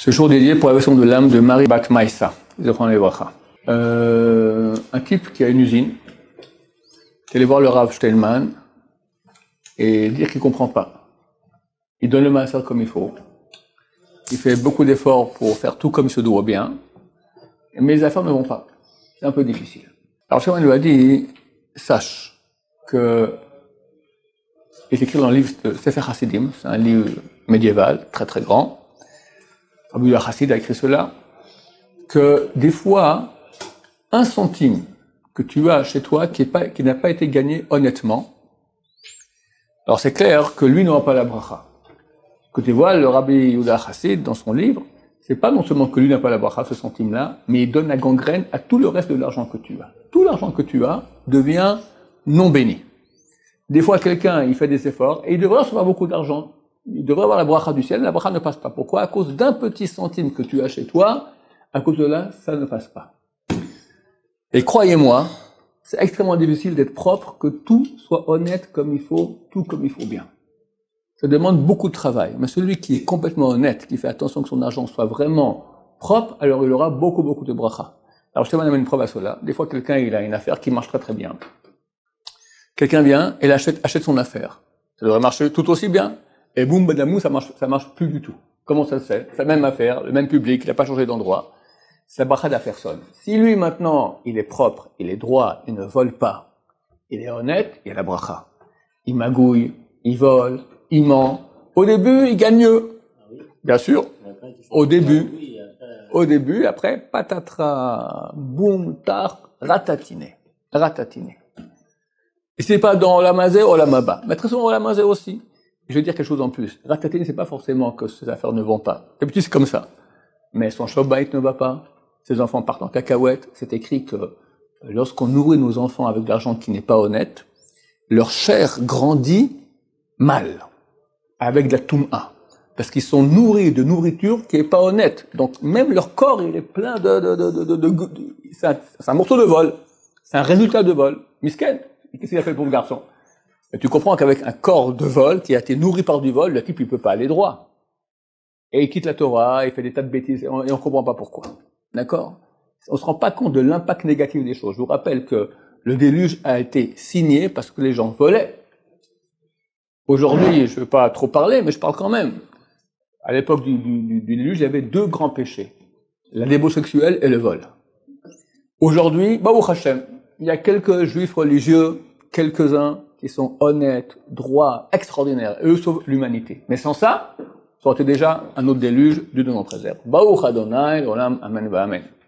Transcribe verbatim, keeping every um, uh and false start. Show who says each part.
Speaker 1: Ce jour dédié pour la version de l'âme de Marie Bat Maïssa. Euh, un type qui a une usine, qui allait voir le Rav Steinman et dire qu'il ne comprend pas. Il donne le masseur comme il faut. Il fait beaucoup d'efforts pour faire tout comme il se doit bien. Mais les affaires ne vont pas. C'est un peu difficile. Alors Steinman lui a dit, sache que il est écrit dans le livre de Sefer Hasidim, c'est un livre médiéval, très très grand. Rabbi Hassid a écrit cela, que des fois, un centime que tu as chez toi qui, est pas, qui n'a pas été gagné honnêtement, alors c'est clair que lui n'aura pas la bracha. Que tu vois, le Rabbi Yehuda Hassid, dans son livre, c'est pas non seulement que lui n'a pas la bracha, ce centime-là, mais il donne la gangrène à tout le reste de l'argent que tu as. Tout l'argent que tu as devient non béni. Des fois, quelqu'un, il fait des efforts, et il devrait recevoir beaucoup d'argent. Il devrait avoir la bracha du ciel, la bracha ne passe pas. Pourquoi? À cause d'un petit centime que tu as chez toi, à cause de là, ça ne passe pas. Et croyez-moi, c'est extrêmement difficile d'être propre, que tout soit honnête comme il faut, tout comme il faut bien. Ça demande beaucoup de travail. Mais celui qui est complètement honnête, qui fait attention que son argent soit vraiment propre, alors il aura beaucoup, beaucoup de bracha. Alors je te donne une preuve à cela. Des fois, quelqu'un, il a une affaire qui marche très très bien. Quelqu'un vient et achète, achète son affaire. Ça devrait marcher tout aussi bien. Et boum, badamou, ça marche, ça marche plus du tout. Comment ça se fait? C'est la même affaire, le même public, il n'a pas changé d'endroit. C'est la bracha de la personne. Si lui, maintenant, il est propre, il est droit, il ne vole pas, il est honnête, il y a la bracha. Il magouille, il vole, il ment. Au début, il gagne mieux. Bien sûr. Au début. Au début, après, patatras, boum, tar, ratatiné. Ratatiné. Et c'est pas dans la mazé ou la maba. Mais très souvent, dans la mazé aussi. Je vais dire quelque chose en plus. Ratatiner, c'est pas forcément que ces affaires ne vont pas. D'habitude, c'est comme ça. Mais son shobait ne va pas. Ses enfants partent en cacahuète. C'est écrit que lorsqu'on nourrit nos enfants avec de l'argent qui n'est pas honnête, leur chair grandit mal. Avec de la toum'a. Parce qu'ils sont nourris de nourriture qui est pas honnête. Donc, même leur corps, il est plein de, de, de, de, de, de, de c'est un, c'est un morceau de vol. C'est un résultat de vol. Misken. Qu'est-ce qu'il a fait le pauvre garçon? Et tu comprends qu'avec un corps de vol qui a été nourri par du vol, le type il peut pas aller droit. Et il quitte la Torah, il fait des tas de bêtises, et on, et on comprend pas pourquoi. D'accord? On se rend pas compte de l'impact négatif des choses. Je vous rappelle que le déluge a été signé parce que les gens volaient. Aujourd'hui, je veux pas trop parler, mais je parle quand même. À l'époque du, du, du, du déluge, il y avait deux grands péchés. La débo sexuelle et le vol. Aujourd'hui, Baruch Hashem, il y a quelques juifs religieux, quelques-uns, qui sont honnêtes, droits, extraordinaires. Eux sauvent l'humanité. Mais sans ça, ça aurait été déjà un autre déluge, Dieu nous en préserve. Baruch Adonai, Olam, Amen, va Amen.